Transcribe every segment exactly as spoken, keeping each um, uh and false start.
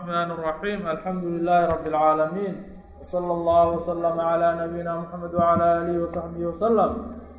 الرحمن الرحيم الحمد لله رب العالمين وصلى الله وسلم على نبينا محمد وعلى آله وصحبه وسلم.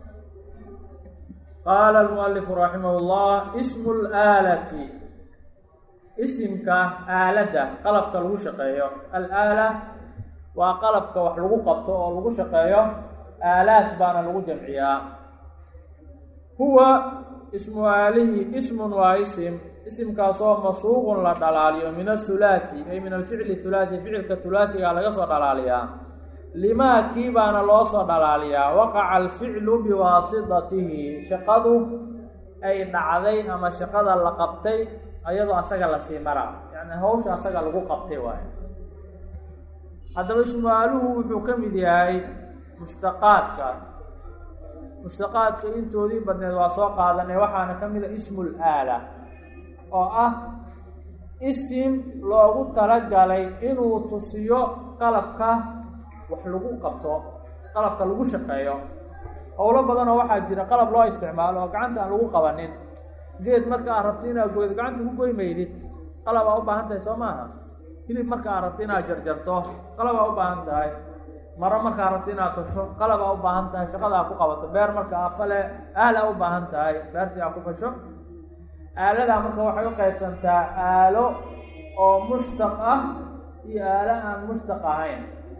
قال المؤلف رحمه الله اسم الآلة اسمك آلة قلبك لغو شقeeyo الآلة waa qalabka wax lagu qabto oo lagu shaqeeyo آلات baana lagu jamciyaa huwa ismu aalihi ismun waa ism ismkaasoo masuuqun la dhalaaliyo min athulaathi ay min alficli thulaathi ficilka thulaathiga laga soo dhalaaliyaa limaa kii baana loo soo dhalaaliyaa waqaca alficlu biwaasitatihi shaqadu ay dhacday ama shaqada la qabtay ayadoo asaga lasii mara yacni hawsha asaga lagu qabtay waayo. haddaba ismu aaluhu wuxuu ka mid yahay mushtaqaadka mushtaqaadka intoodii badneed waa soo qaadanay waxaana ka mid a ismul aala oo ah isim loogu talagalay inuu tusiyo qalabka wax lagu qabto qalabka lagu shaqeeyo. howlo badanoo waxaa jira qalab loo isticmaalo oo gacanta aan lagu qabanin. geed marka aad rabto inaad goydo gacanta ku goy maydid, qalab aa u baahan tahay soo maaha. hilib marka aad rabto inaad jarjarto qalab aa u baahan tahay. maro markaa rabto inaad tasho qalab aa u baahan tahay shaqada aa ku qabato. beer marka aa fale aal aa u baahan tahay beertii aa ku fasho. aaladaa marka waxay u qaybsantaa aalo oo mushtaq ah iyo aalo aan mushtaq ahayn.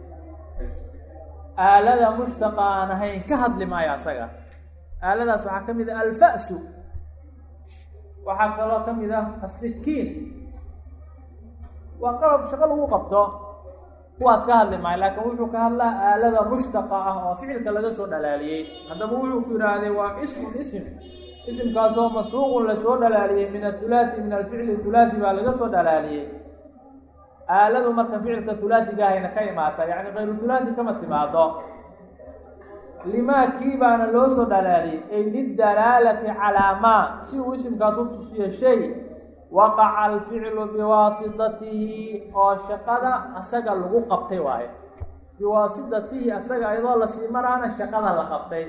aalada mushtaqa aan ahayn ka hadli maayo asaga. aaladaas waxaa ka mid ah alfa'su, waxaa kaloo ka mid ah asikiin. waa qalab shaqo lagu qabto, kuwaas ka hadli maayo. laakiin wuxuu ka hadlaa aalada mushtaqa ah oo ficilka laga soo dhalaaliyey. haddaba wuxuu ku yidhaahday waa ismun ism isimkaasoo masuuqun lasoo dhalaaliyey min athulaathi min alficli thulaathi baa laga soo dhalaaliyey. aaladu marka ficilka thulaathigaahayna ka imaata, yacni kayru thulaathi kama timaado. limaa kii baana loo soo dhalaaliyey ay lidalaalati calaa maa si uu isimkaas u tusiyo shay waqaca alficlu biwaasitatihi oo shaqada asaga lagu qabtay waaye. biwaasitatihi asaga iyadoo lasii maraana shaqada la qabtay.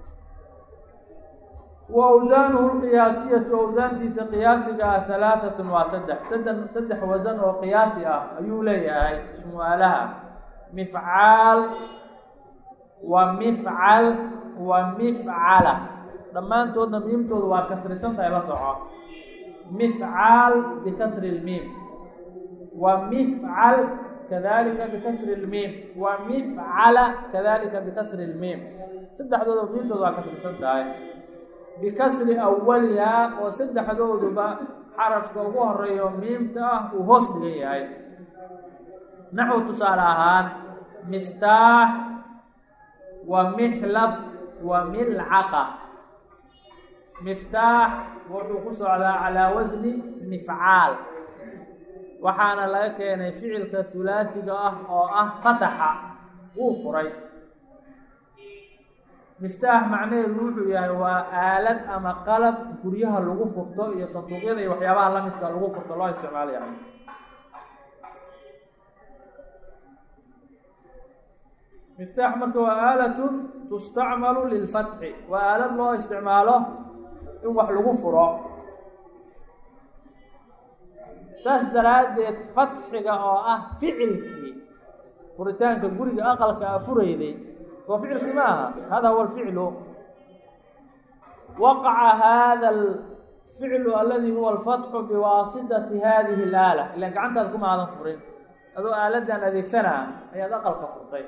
wa awsaanuhu lqiyaasiyatu awsaantiisa qiyaasiga ah halaatatun waa saddex saddex saddex wasan oo qiyaasi ah ayuu leeyahay ismu aalaha. mifcaal wa mifcal wa mifcala dhammaantoodna miimtooda waa kasrisan tahay la soco. mifcaal bikasri lmiim wa mifcal kadalika bikasri lmiim wa mifcala kadalika bikasri lmiim. saddexdooda miimtooda waa kasrisan tahay bikasri awalihaa oo saddexdooduba xarafka ugu horeeyo miimta ah uu hoos dhigan yahay. naxwu tusaale ahaan miftaax wa mixlab wa milcaqa. miftaax wuxuu ku socdaa calaa wasni mifcaal, waxaana laga keenay ficilka thulaathiga ah oo ah fataxa, wuu furay. miftaax macnaheedu wuxuu yahay waa aalad ama qalab guryaha lagu furto iyo sanduuqyada iyo waxyaabaha lamidka lagu furto loo isticmaalo yani. miftaax marka waa aalatun tustacmalu lilfatxi, waa aalad loo isticmaalo in wax lagu furo. saas daraaddeed fatxiga oo ah ficilkii furitaanka guriga aqalka a furayday soo ficilkii ma aha. hada huwa alficlu. waqaca hada alficlu aladi huwa alfatxu biwaasitati hadihi alaala. ilan gacantaada kuma aadan furin, adoo aaladan adeegsanaa ayaad aqalka furtay.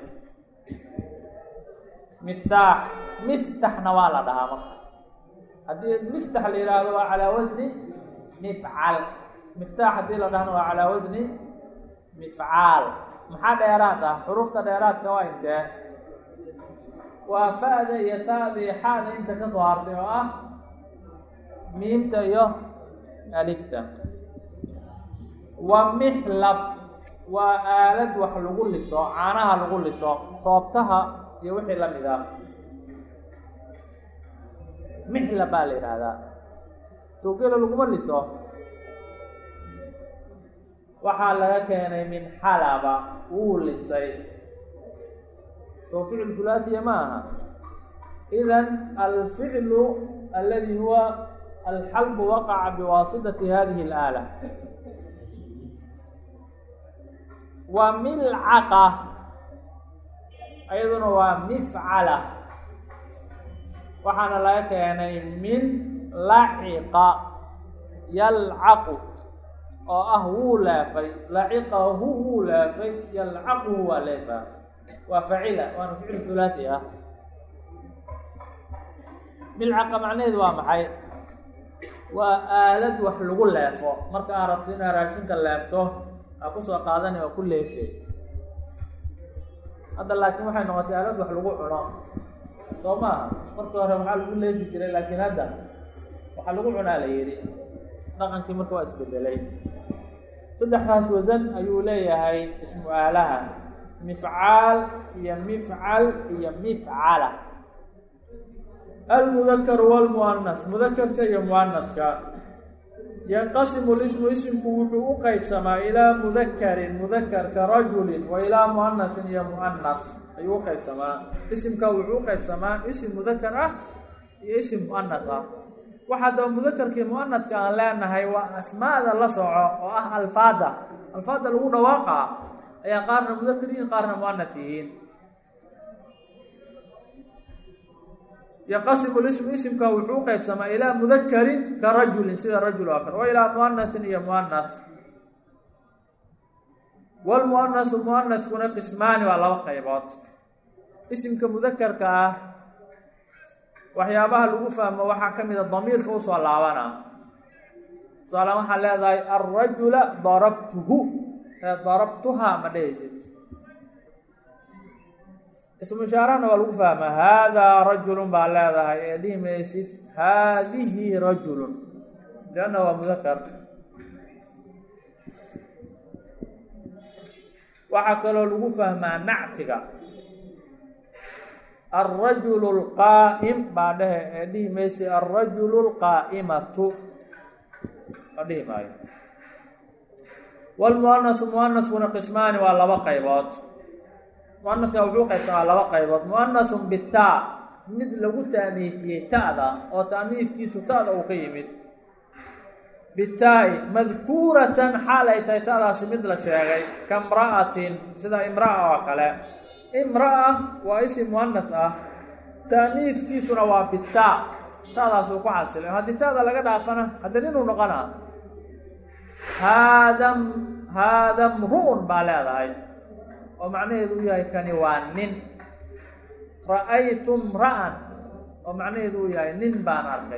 miftaax miftaxna waa la dhahaa marka. haddii miftax la yidhaahdo waa calaa wasni mifcal. miftaax haddii la dhahno waa calaa wasni mifcaal. maxaa dheeraad ah? xurufta dheeraadka waa intee? waa fa-da iyo ta-da iyo xa-da inta ka soo hartay oo ah miimta iyo alifta. wa mixlab waa aalad wax lagu liso, caanaha lagu liso, toobtaha iyo wixii la mid ah. mixlab baa la yidhaahdaa. suuqyada laguma liso. waxaa laga keenay min xalaba, wuu lisay. soo ficil thulaathiya ma aha. idan alficlu aladi huwa alxalbu waqaca biwaasitati hadihi alaala. wa milcaqa ayaduna waa mifcala waxaana laga keenay min laciqa yalcaqu oo ah wuu laafay laciqahu wuu laafay yalcaquhu waa leefaa waa facila waana ficil hulaasi ah. milcaqa macnaheedu waa maxay? waa aalad wax lagu leefo marka aad rabto inaad raashinka leefto aa kusoo qaadani oo ku leefay. hadda laakiin waxay noqotay aalad wax lagu cuno soo maaha. markii hore waxaa lagu leefi jiray laakiin hadda waxaa lagu cunaa la yidhi. dhaqankii marka waa isbedelay. saddexdaas wasan ayuu leeyahay ismu aalaha, mifcaal iyo mifcal iyo mifcala. almudakar wاlmuanas, mudakarka iyo muanaska. yanqasimu lismu isimku wuxuu u qeybsamaa ilaa mudakarin mudakarka rajulin wa ilaa muanasin iyo muanas ayuu u qeybsamaa. isimka wuxuu u qeybsamaa isim mudakar ah iyo isim muanas ah. waxaa daba mudakarkii muanadka aan leenahay waa asmaada la soco oo ah alfaada. alfaada lagu dhawaaqa ayaa qaarna mudakar yihiin qaarna muanas yihiin. yanqasimu lismu isimka wuxuu u qeybsamaa ilaa mudakarin ka rajulin sida rajul oo kale wa ilaa muanasin iyo muanas. walmuanasu muanaskuna qismaani waa laba qaybood. isimka mudakarka ah waxyaabaha lagu fahmo waxaa ka mid a damiirka usoo laabana. tusaala waxaa leedahay alrajula darabtuhu ee darabtuhaa ma dhehaysid. ismu ishaarana waa lagu fahmaa haadaa rajulun baa leedahay ee dhihi maysid haadihi rajulun lianna waa mudakar. waxaa kaloo lagu fahmaa nactiga alrajulu lqaa'im baa dhehe ee dhihi maysi alrajulu lqaa'imatu ma dhihi maayo. walmuanasu muanaskuna qismaani waa laba qaybood. muanaska wuxuu qaybsamaa laba qaybood. muanasun bitaa mid lagu taaniifiyey ta'da oo taaniifkiisu ta'da uu ka yimid. bitaa-i madkuuratan xaal ay tahay ta'daasi mid la sheegay kamra'atin sida imra'a oo kale. imra'a waa isim muanas ah taaniifkiisuna waa bitaa ta'daasuu ku xasilay. haddii ta'da laga dhaafana hadda ninuu noqona haada haada mru'un baa leedahay oo macnaheedu u yahay kani waa nin. ra'aytu mra'an oo macnaheedu uu yahay nin baan arkay.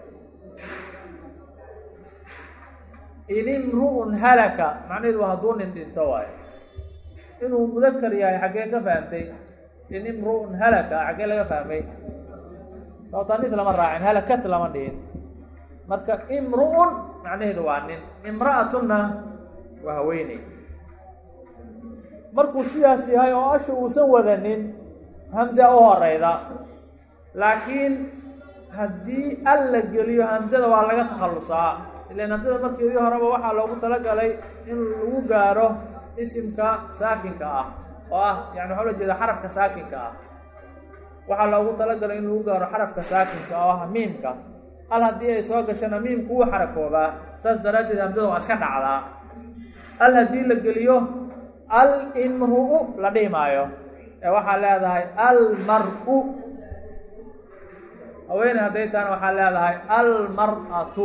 in imru'un halaka macnaheedu waa hadduu nin dhinto waayo. inuu mudakar yahay xaggee ka fahmtay? in imru'un halaka xaggee laga fahmay? tawtaaniis lama raacin, halakat lama dhihin. marka imru'un macnaheedu waa nin, imra'atunna waa haweeney. markuu sidaas yahay oo asha uusan wadanin hamza u horeyda. laakiin haddii al la geliyo hamzada waa laga takhallusaa. ilan hamzada markeedii horeba waxaa loogu talagalay in lagu gaaro isimka saakinka ah oo ah yani waxaa la jeeda xarafka saakinka ah. waxaa loogu talagalay in lagu gaaro xarafka saakinka oo ah miimka. al haddii ay soo gashana miimku wuu xarakoobaa, saas daraaddeed hamzada waa iska dhacdaa. al haddii la geliyo al imru'u la dhihi maayo ee waxaa leedahay almar-u. haweeney hadday tahana waxaa leedahay almar-atu.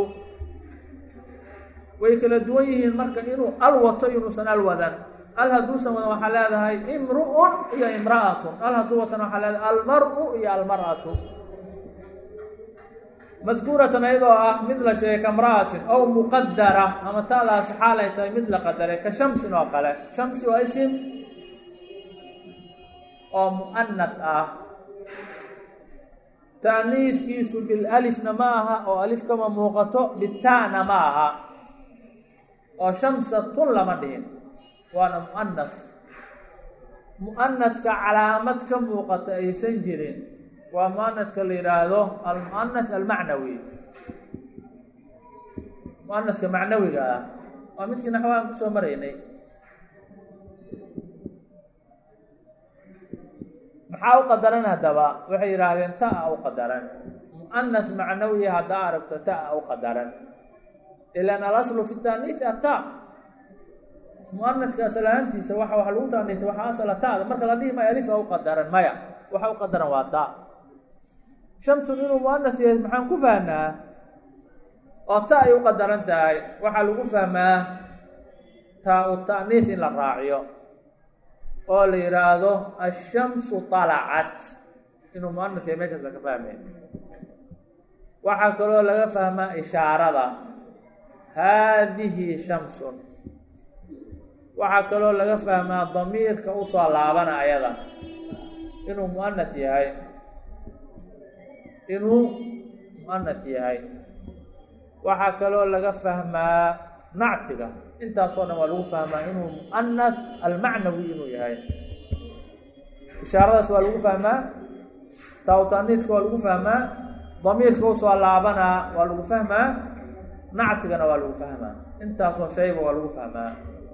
way kala duwan yihiin marka inuu al wato inuusan al wadan. al hadduusan wadan waxaa leedahay imru'un iyo imra'atun. al hadduu watana waxaa leedahay almar-u iyo almar'atu. madkuuratan ayadoo ah mid la sheegay kamra'atin ow muqadara ama ta'daasi xaal ay tahay mid la qadaray ka shamsin oo kale. shamsi waa isim oo mu'anas ah. ta'niifkiisu bilalifna ma aha oo alif kama muuqato, bitaana ma aha oo shamsatun lama dhihin, waana mu'anas. mu'anaska calaamad ka muuqata aysan jirin waa muanaska la yidhaahdo almuanas almacnawi. muanaska macnawiga ah waa midkii naxwaan kusoo maraynay. maxaa u qadaran haddaba? waxay yidhaahdeen ta-a u qadaran. muanas macnawiya haddaa aragto ta-a u qadaran. ilan alaslu fi taaniisi ata. muanadka asalaantiisa waxa waxa lagu taaniisa waxaa asala taada marka la dhihi maayo alifa u qadaran maya waxa u qadaran waa taa. shamsun inuu muanas yahay maxaan ku fahnaa oo ta ay u qadaran tahay waxaa lagu fahmaa taa u ta'niis in la raaciyo oo la yidhaahdo ashamsu طalacat inuu muanas yahay meeshaasa ka fahmay. waxaa kaloo laga fahmaa ishaarada haadihi shamsun. waxaa kaloo laga fahmaa damiirka usoo laabana ayada inuu muanas yahay inuu muanas yahay. waxaa kaloo laga fahmaa nactiga intaasoo dhan waa lagu fahmaa inuu muanas almacnawi inuu yahay. ishaaradaas waa lagu fahmaa, taawtaaniidka waa lagu fahmaa, damiirka usoo laabanaa waa lagu fahmaa, nactigana waa lagu fahmaa. intaasoo shayba waa lagu fahmaa.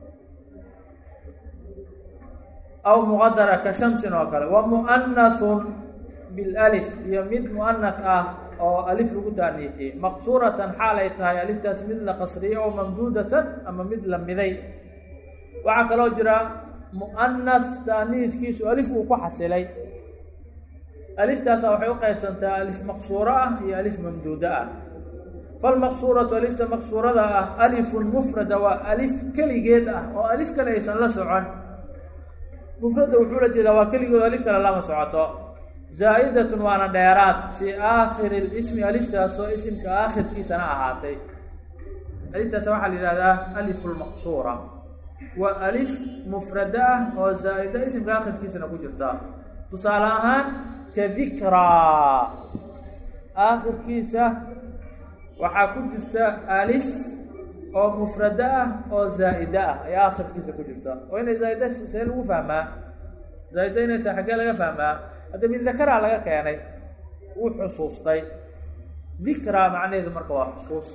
aw muqadara ka shamsin oo kale. wa mu'anathun bilalif iyo mid mu'anath ah oo alif lagu taaniisiyey maqsuuratan xaal ay tahay aliftaas mid la qasriyey oo mamduudatan ama mid la miday. waxaa kaloo jira mu'anath taaniiskiisu alif uu ku xasilay. aliftaasa waxay u qaybsantaa alif maqsuuro ah iyo alif mamduudo ah. falmaqsuuratu alifta maqsuurada ah alifun mufrada waa alif keligeed ah oo alif kale aysan la socon. mufrada wuxuu la jeedaa waa keligood alif kale lama socoto. zaa'idatun waana dheeraad fii aakhiri lismi aliftaasoo isimka aakhirkiisana ahaatay. aliftaas waxaa la yihahdaa alifu lmaqsuura. waa alif mufrada ah oo zaa'ida isimka aakhirkiisana ku jirta. tusaale ahaan ka dikraa aakhirkiisa waxaa ku jirta alif oo mufrada ah oo zaa'ida ah ayaa aakhirkiisa ku jirta. oo inay zaaida see lagu fahmaa? zaaida inay tahay xaggee laga fahmaa? hadda mid dakaraa laga keenay wuu xusuustay. dikraa macnaheedu marka waa xusuus.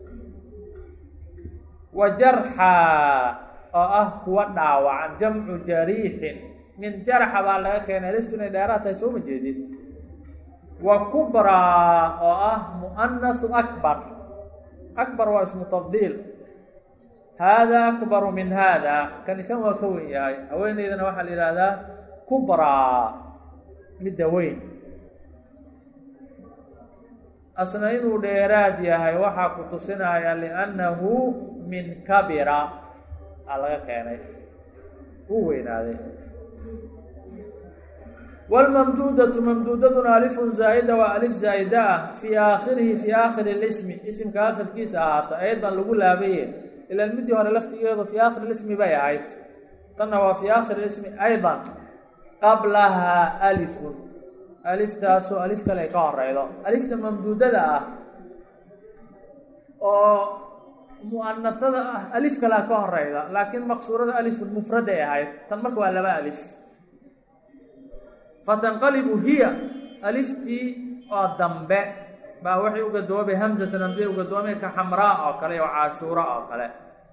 wa jarxaa oo ah kuwa dhaawacan jamcu jariixin min jarxa baa laga keenay aliftu inay dheeraad tahay soo ma jeedid. wa kubraa oo ah mu'anasu akbar. akbar waa ismu tafdiil. haadaa akbaru min haada kani kan waa ka weyn yahay. haweeneydana waxaa la yihahdaa kubraa midda weyn. asna inuu dheeraad yahay waxaa ku tusinaya liannahu min kabira aa laga keenay wuu weynaaday. wlmamduudatu mamduudaduna alifun zaa'ida waa alif zaa'ida ah fii aakhirihi fii aakhiri lismi isimka aakhirkiisa ahaata aydan lagu laabaye ilaan midii hore laftigeedu fii aakhiri lismi bay ahayd. tanna waa fii aakhiri lismi aydan qablahaa alifun aliftaasoo alif kale ay ka horeydo. alifta mamduudada ah oo mu'anasada ah alif kalea ka horeyda laakiin maqsuurada alifun mufraday ahayd. tan marka waa laba alif. fatanqalibu hiya aliftii oo dambe baa waxay u gadoobay hamzatan hamzay u gadoomay ka xamraa oo kale oo caashuura oo kale.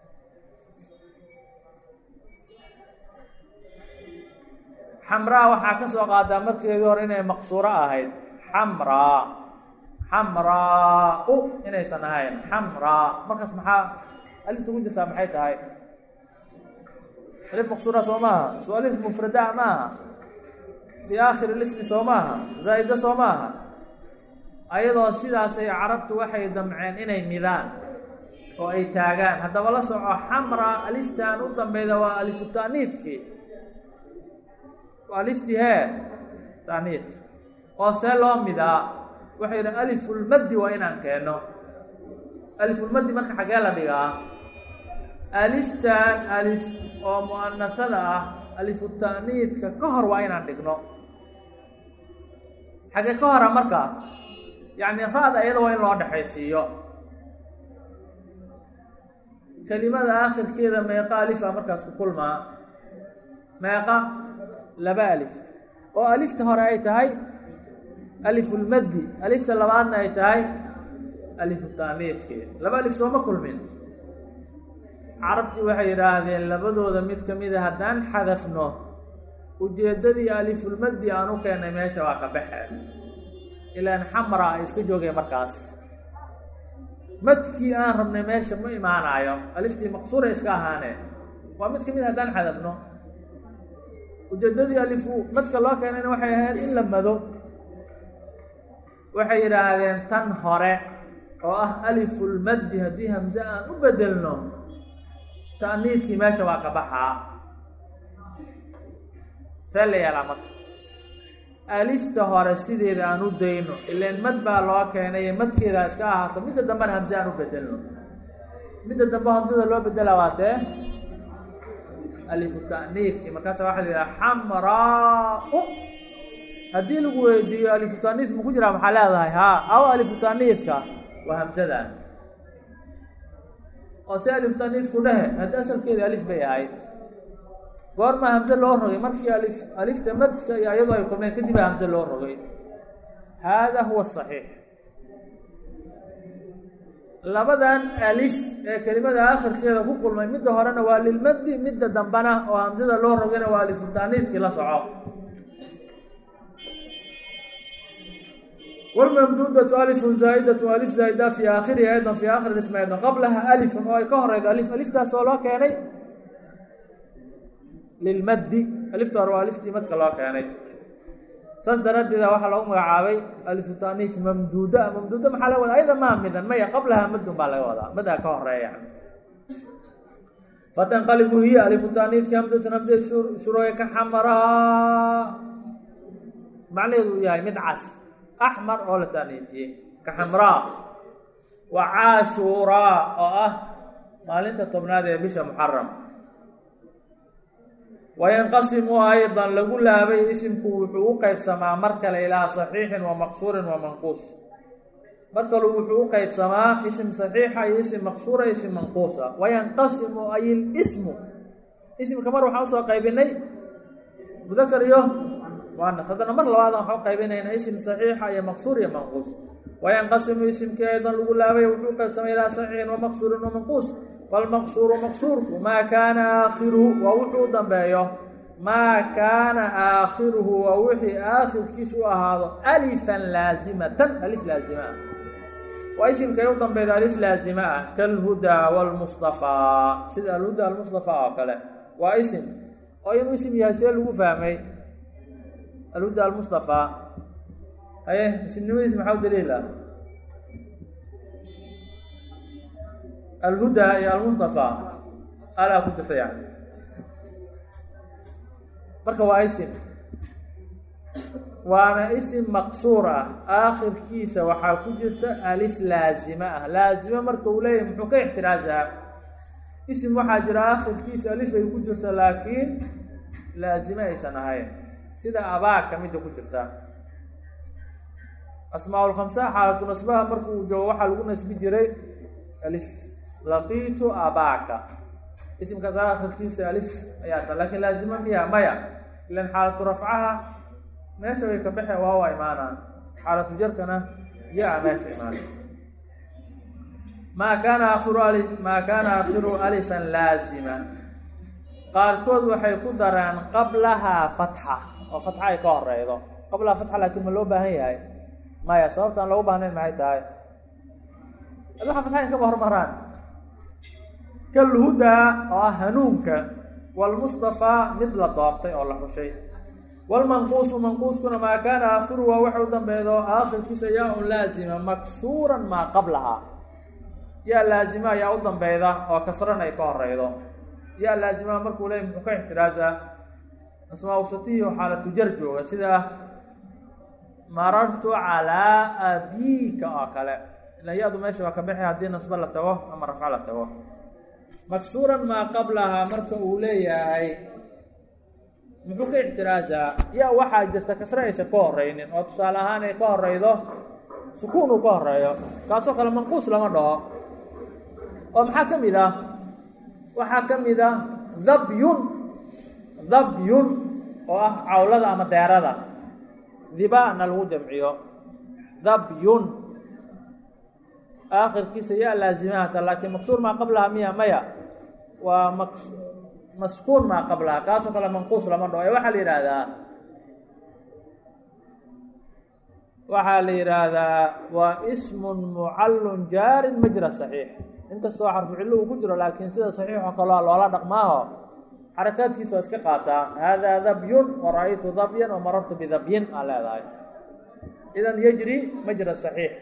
xamraa waxaa ka soo qaadaa markeedii hore inay maqsuuro ahayd. xamraa xamraa-u inaysan ahayn xamraa. markaas maxaa alifta ku jirtaa maxay tahay? alif maqsuura soo maaha? soo alif mufradaa maaha? fii aakhiri lismi soo maaha? zaa'ida soo maaha? ayadoo sidaasay carabtu waxay damceen inay midaan oo ay taagaan. haddaba la soco xamraa aliftan u dambeyda waa alifu ta'niidkii. waa aliftii hee ta'niid oo see loo midaa? waxay yidhaha alifulmaddi waa inaan keenno. alifulmaddi marka xaggee la dhigaa? aliftan alif oo mu'anasada ah alifu ta'niidka ka hor waa inaan dhigno. xaggee ka hora marka? yacni ra-da iyada waa in loo dhexaysiiyo. kelimada aakhirkeeda meeqa alifa markaas ku kulmaa? meeqa? laba alif. oo alifta hore ay tahay alifulmaddi, alifta labaadna ay tahay alifu ta'niidkeed. laba alif sooma kulmin. carabtii waxay yidhaahdeen labadooda mid ka mida haddaan xadafno ujeeddadii alifulmaddi aan u keennay meesha waa ka baxeen. ilaan xamra ay iska joogeen markaas. madkii aan rabnay meesha ma imaanayo. aliftii maqsuura iska ahaaneen. waa mid kamid haddaan xadafno ujeedadii alifu madka loo keenayna waxay ahayd in la mado waxay yidhaahdeen tan hore oo ah alifulmaddi haddii hamse aan u bedelno ta'niifkii meesha waa ka baxaa see la yeelaa marka alifta hore sideeda aan u dayno ilaan mad baa loo keenay madkeeda iska ahaato midda dambena hamse aan u bedelno midda dambe hamsada loo bedela waa tee alifu ta'niifki markaasa waxaa la yidhaha xamraa-u haddii lagu weydiiyo alifu ta'niif ma ku jiraa maxaa leedahay haa aw alifu ta'niifka waa hamsadan oo si alifu ta'niifku dhehe haddii asalkeeda alif bay ahayd goormaa hamse loo rogay markii alif alifta madka iyo iyadoo ay kulmeen kadib a hamse loo rogay hada huwa asaxiix labadan alif ee kelimada aakhirkeeda ku kulmay midda horena waa lilmaddi midda dambena oo hamsada loo rogayna waa alifu ta'niifkii la soco wاlmamduudatu alifun zaa'idatu alif zaa'ida fi aakhirihi aydan fi aakhiri ismi aydan qablaha alifun oo ay ka horeydo alif aliftaas oo loo keenay lilmaddi alifta hore waa aliftii madka loo keenay saas daraaddeeda waxaa lagu magacaabay alifu ta'niif mamduuda mamduuda maxaa laga wadaa ayada maa midan maya qablaha madun baa laga wadaa madaa ka horeeya fatanqalibu hiya alifu ta'niifki hamsatan hamsa shurooye ka xamaraa macnaheedu uu yahay mid cas axmar oo la ta'niifiyey ka xamraa wa caashuuraa oo ah maalinta tobnaad ee bisha muxaram wayanqasimu aydan lagu laabay isimku wuxuu u qeybsamaa mar kale ilaa saxiixin wa maqsuurin wa manquus mar kale wuxuu u qeybsamaa isim saxiixa iyo isim maqsuura isim manquusa wayanqasimu ay lismu isimka mar waxaan usoo qaybinay mudakar iyo muanas haddana mar labaad waxaan u qaybinaynaa isim saxiixa iyo maqsuur iyo manquus wayanqasimu isimkii aydan lagu laabay wuxuu u qeybsamaa ilaa saxiixin wa maqsuurin wa manquus falmaqsuuru maqsuurku maa kaana aakhiruhu waa wuxuu u dambeeyo maa kaana aakhiruhu waa wixii aakhirkiisu u ahaado alifan laazimatan alif laazima ah waa isimkay u dambeyda alif laazima ah kalhudaa waalmustafaa sida alhudaa almustafaa oo kale waa isim oo inuu isim yahay see lagu fahmay alhudaa almustafaa haye isimnimadiis maxaa u daliila alhudaa iyo almustafaa alaa ku jirta yani marka waa isim waana isim maqsuur ah aakhirkiisa waxaa ku jirta alif laazima ah laazima marka uu leeyahay muxuu ka ixtiraasaa isim waxaa jira aakhirkiisa alif ay ku jirta laakiin laazime aysan ahayn sida abaaka midda ku jirta asmaa lkhamsa xaalatu nasbaha marka uu joogo waxaa lagu nasbi jiray alif laqiitu abaaka isimkaas aakhirkiisa alif ayaa ta laakiin laazima miya maya ilan xaalatu rafcaha meesha way ka baxe waa waa imaanaan xaalatu jarkana yaa meesha imaana maa kaana aakhiru ali maa kaana aakhiru alifan laazima qaarkood waxay ku daraan qablahaa fatxa oo fatxa ay ka horeydo qablahaa fatxa laakiin ma loo baahan yahay maya sababtaan loogu baahnayn maxay tahay waxa fatxa in kaba hormaraan kalhudaa oo ah hanuunka waalmustafaa mid la doortay oo la xushay waalmanquusu manquuskuna maa kaana aakhiru waa waxa u dambeedo aakhirkiisa yaa un laazima maksuuran maa qablahaa yaa laazima ayaa u dambeyda oo kasran ay ka horeydo yaa laazima markuu leeyay muxuu ka ixtiraasaa asmaa usatihi oo xaalatu jar jooga sida marartu calaa abiika oo kale ilan ya-du meesha waa ka bixi haddii nasbo la tago ama rafco la tago maksuuran maa qablahaa marka uu leeyahay muxuu ka ixtiraasaa yaa waxaa jirta kasre aysan ka horeynin oo tusaale ahaan ay ka horeydo sukuun uu ka horeeyo kaasoo kale manquus lama dhaho oo maxaa ka mid ah waxaa ka mid ah dhabyun dhabyun oo ah cawlada ama deerada dibaana lagu jamciyo dhabyun aakhirkiisa yaa laazimahata laakiin maksuur maa qablaha miya maya waa mak maskuun maa qablaha kaasoo kale manquus lama dhaho ee waxaa la yidhaahdaa waxaa la yidhaahdaa waa ismun mucallun jaarin majra saxiix inkastoo xarfu cillo uu ku jiro laakiin sida saxiix oo kalea loola dhaqmaaho xarakaadkiisa waa iska qaataa haadaa dabyun wara-aytu dabyan wamarartu bidabyin aa leedahay idan yajri majra saxiix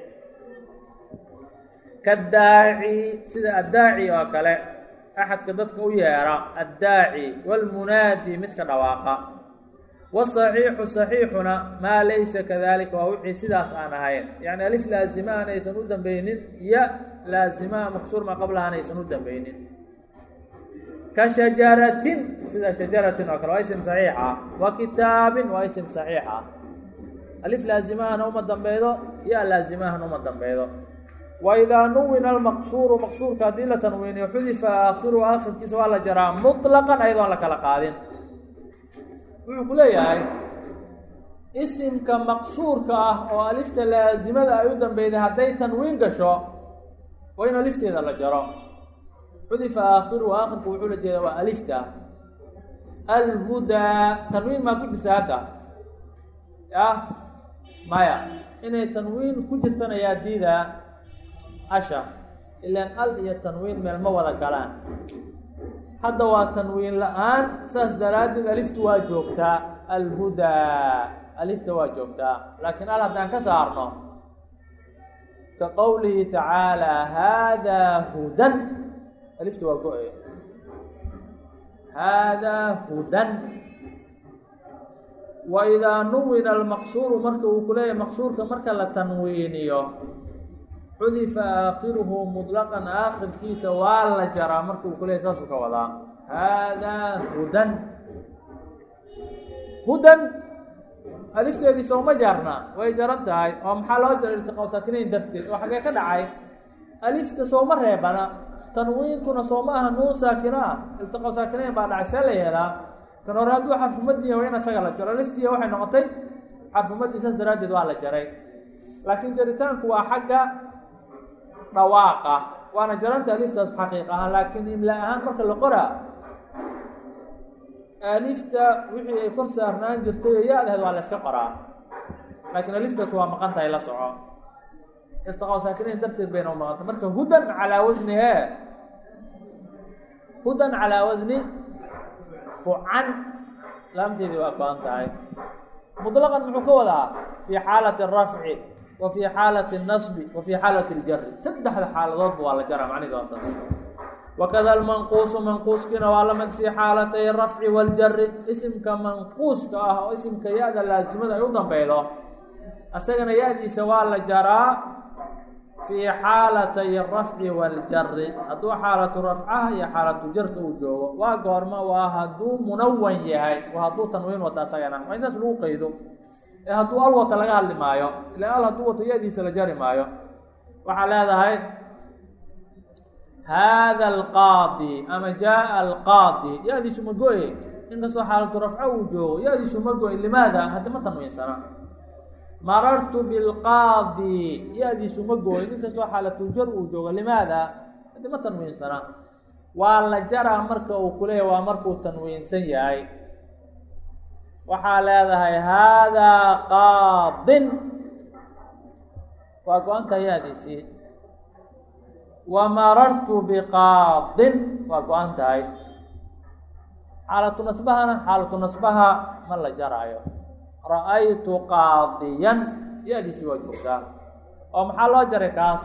kadaaci sida addaaci oo kale axadka dadka u yeera addaaci waalmunaadi midka dhawaaqa wasaxiixu saxiixuna maa laysa kadalika waa wixii sidaas aan ahayn yacni alif laazima aan aysan u dambeynin ya laazimaa maksuur maa qablahaan aysan u dambeynin ka shajaratin sida shajaratin oo kale waa ism saxiix ah wa kitaabin waa ism saxiix ah alif laazimahana uma dambeydo ya laazimahana uma dambeydo waidaa nuwina almaqsuuru maqsuurka haddii la tanwiiniyo xudifa aakhiru aakhirkiisa waa la jaraa muطlaqan ayadoon la kala qaadin wuxuu ku leeyahay isimka maqsuurka ah oo alifta laazimada ay u dambeyday hadday tanwiin gasho waa in alifteeda la jaro xudifa aakhiru aakhirku wuxuu la jeedaa waa alifta alhudaa tanwiin maa ku jirta hadda yah maya inay tanwiin ku jirtana yaa diidaa asha ilaan al iyo tanwiin meel ma wada galaan hadda waa tanwiin la-aan saas daraaddeed aliftu waa joogtaa alhudaa alifta waa joogtaa laakiin al haddaan ka saarno ka qowlihi tacaalaa haadaa hudan alifta waa go-e haadaa hudan wa idaa nuwina almaqsuuru marka uu ku leeyahay maqsuurka marka la tanwiiniyo xudifa aakhiruhu muطlaqan aakhirkiisa waa la jaraa marka uu ku leeyahy saasuu ka wadaa haadaa hudan hudan alifteedii sooma jaarna way jaran tahay oo maxaa loo jara iltiqaa saakinayn darteed oo xagee ka dhacay alifta sooma reebana tanwiintuna sooma aha nuun saakino ah iltiqaa saakinayn baa dhacay see la yeelaa kan hore hadduu xarfumadiya waa in isaga la jaro aliftiya waxay noqotay xarfumadii saas daraaddeed waa la jaray laakiin jaritaanku waa xagga dhawaaqa waana jaranta aliftaas xaqiiq ahaan laakiin imla ahaan marka la qoraa alifta wixii ay kor saarnaan jirtay oo ya-daheed waa la iska qoraa laakiin aliftaas waa maqan tahay la soco iltiqaa saakinayn darteed bayna u maqantay marka hudan calaa wasni he hudan calaa wasni fucan laamteedii waa go-an tahay muطlaqan muxuu ka wadaa fii xaalati arafci wa fii xaalati اnasbi wa fii xaalati اljari saddexda xaaladoodba waa la jaraa macnihi waa saas wakada almanquusu manquuskiina waa lamid fii xaalatay rafci waاljari isimka manquuska ah oo isimka ya-da laasimada ay u dambeydo asagana ya-diisa waa la jaraa fii xaalatay rafci waaljari hadduu xaalatu rafcaha iyo xaalatu jarka uu joogo waa goorma waa hadduu munawan yahay waa hadduu tanwiin wata asagana waa in saas lagu qeydo ee hadduu al wata laga hadli maayo ilaan al hadduu wato ya-diisa la jari maayo waxaa leedahay haada alqaadi ama jaa alqaadi ya-diisu ma go-e inkastoo xaalatu rafco uu joogo ya-diisu ma go-e limaada haddi ma tanwiinsana marartu bilqaadi ya-diisu ma gooyin inkastoo xaalatujar uu joogo limaada haddi ma tanwiinsana waa la jaraa marka uu kuleeyahy waa markuu tanwiinsan yahay waxaa leedahay haadaa qaadin waa go-antahay ya-diisii wa marartu biqaadin waa go-an tahay xaalatu nasbahana xaalatu nasbaha ma la jaraayo ra-aytu qaadiyan ya-diisii waa joogtaa oo maxaa loo jaray kaas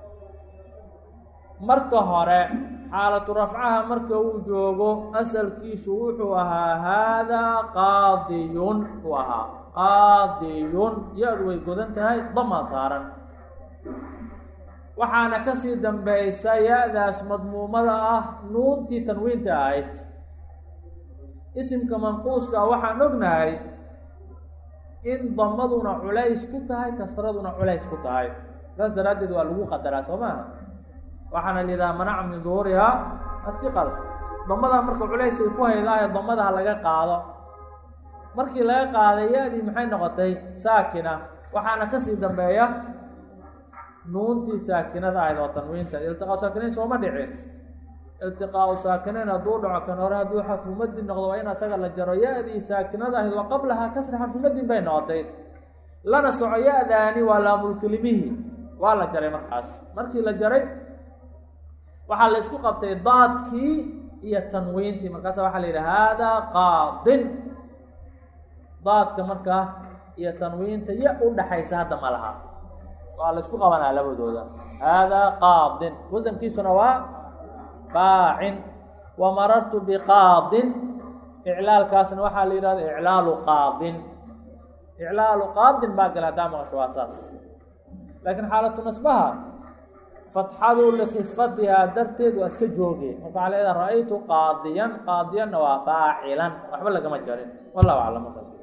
marka hore xaalatu rafcaha marka uu joogo asalkiisu wuxuu ahaa haadaa qaadiyun uu ahaa qaadiyun ya-du way godan tahay damaa saaran waxaana kasii dambeysa ya-daas madmuumada ah nuuntii tanwiinta ahayd isimka manquuska waxaan ognahay in damaduna culays ku tahay kasraduna culays ku tahay saas daraaddeed waa lagu qadaraa soo maaha waxaana la yidhaha manaca min duhuurihaa athiqal damadaa marka culays ay ku haydaayo damadaha laga qaado markii laga qaaday ya-dii maxay noqotay saakina waxaana kasii dambeeya nuuntii saakinada ahayd oo tanwiinta iltiqaa saakinayn sooma dhicin iltiqaau saakinayn hadduu dhaco kan hore hadduu xarfumadin noqdo waa in asaga la jaro ya-dii saakinada ahayd wa qablahaa kasri xarfumadin bay noqotay lana soco ya-daani waa laamulkelimihi waa la jaray markaas markii la jaray waxaa la isku qabtay daadkii iyo tanwiintii markaasa waxaa la yidhi haadaa qaadin. daadka markaa iyo tanwiinta ya u dhaxaysa hadda ma laha, waa la isku qabanaa labadooda. haadaa qaadin wasankiisuna waa faacin. wa marartu biqaadin iclaalkaasna waxaa la yidhahda iclaalu qaadin. iclaalu qaadin baa gala haddaa maqasho waa saas. laakiin xaalatu nasbaha fatxadu likifatihaa darteed waa iska jooge. marka waxaa leedaha ra-aytu qaadiyan, qaadiyanna waa faacilan, waxba lagama jarin. wallahu aclam. markaas